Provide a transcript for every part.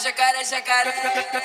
jacaré, jacaré.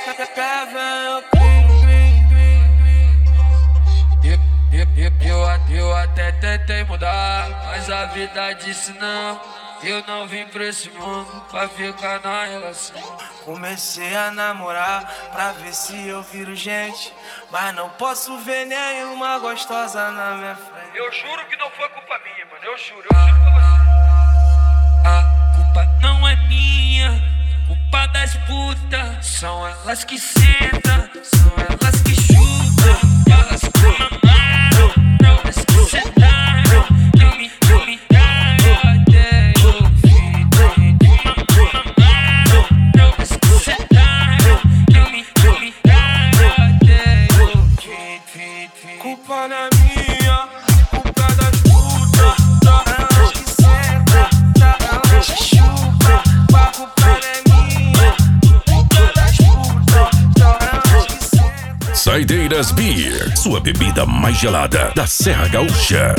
Eu até tentei mudar, mas a vida disse não. Eu não vim pra esse mundo pra ficar na relação. Comecei a namorar pra ver se eu viro gente, mas não posso ver nenhuma gostosa na minha frente. Eu juro que não foi culpa minha, mano. Eu juro pra você. A culpa não é minha, culpa das putas. São elas que sentam, são elas que chutam, elas que mamaram, elas que sentaram, que me deram até o fim. Mamaram, elas que sentaram, que me deram até o fim. Culpa não é minha, culpa das putas. Elas que sentam, elas que chupam. A culpa não é minha, culpa das putas. Elas que sentam. Saideiras Beer, sua bebida mais gelada da Serra Gaúcha.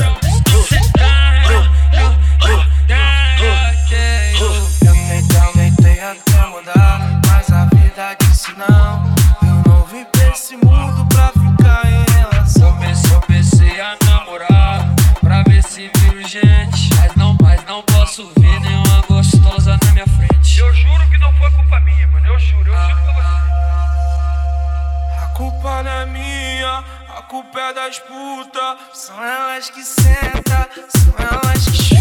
Eu tentei até mudar, mas a vida disse não. Eu não vim pra esse mundo pra ficar em relação. Comecei a namorar pra ver se viro gente, mas não posso ver nenhuma gostosa na minha frente. Eu juro que não foi culpa minha, mano. Eu juro pra você. A culpa não é minha, a culpa é das putas. São elas que sentam, são elas que